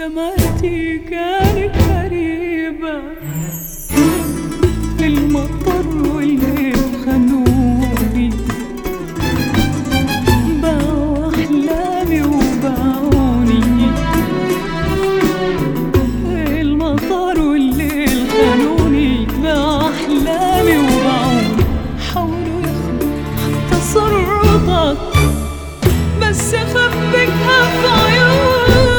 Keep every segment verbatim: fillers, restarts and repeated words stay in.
دمعتي كانت غريبة، المطر والليل خانوني، باعوا أحلامي وباعوني. المطر والليل خانوني، باعوا أحلامي وباعوني. حاولوا ياخدوا حتى صورتك بس أخبيها في عيوني.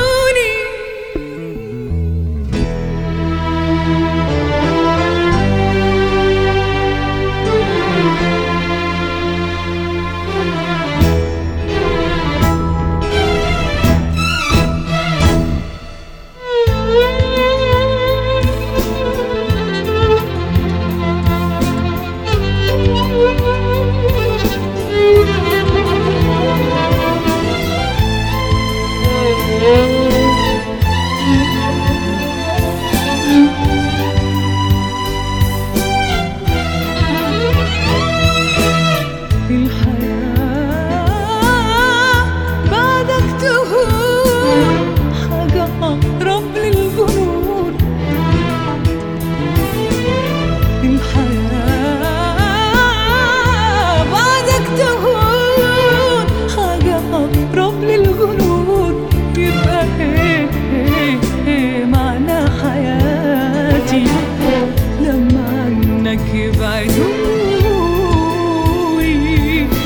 يبعدوني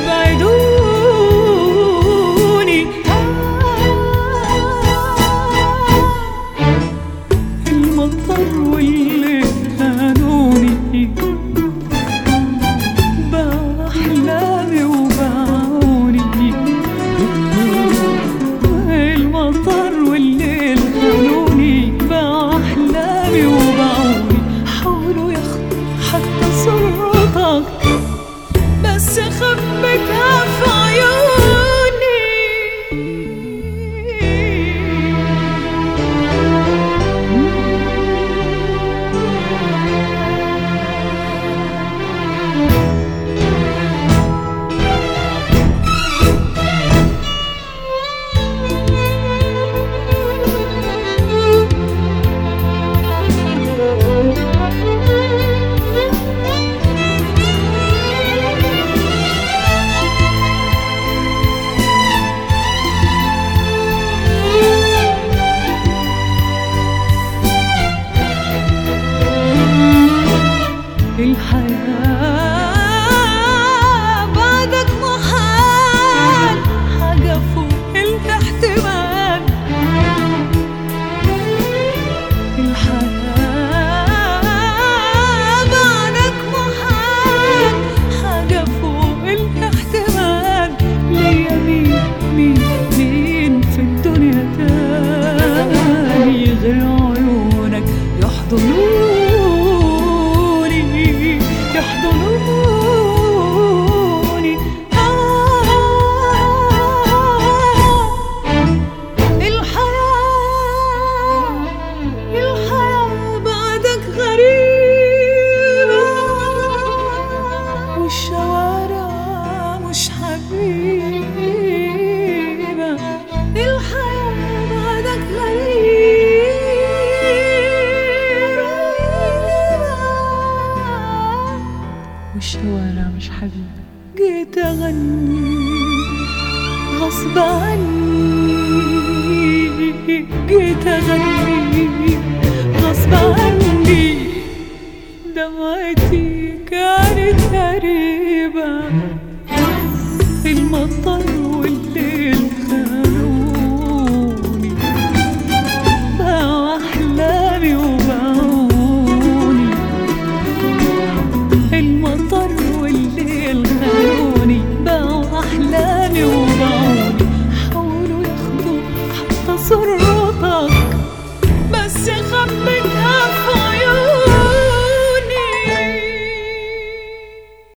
يبعدوني المطر والليل خانوني، باعوا أحلامي وباعوني. المطر والليل خانوني، باعوا أحلامي وباعوني. حاولوا ياخدوا حتى صورتك بس خبيتها في عيوني. الحياة بعدك محال، حاجة فوق الاحتمال. الحياة بعدك محال، حاجة فوق الاحتمال. ليا مين مين مين في الدنيا تاني غير عيونك يحضنوني يحضنوني. الحياة الحياة بعدك غريبة، والشوارع مش حبيبة. الحياة بعدك غريبة، والشوارع مش حبيبة. جيت أغني غصب عني، جيت أغني غصب عني. دمعتي كانت غريبة، المطر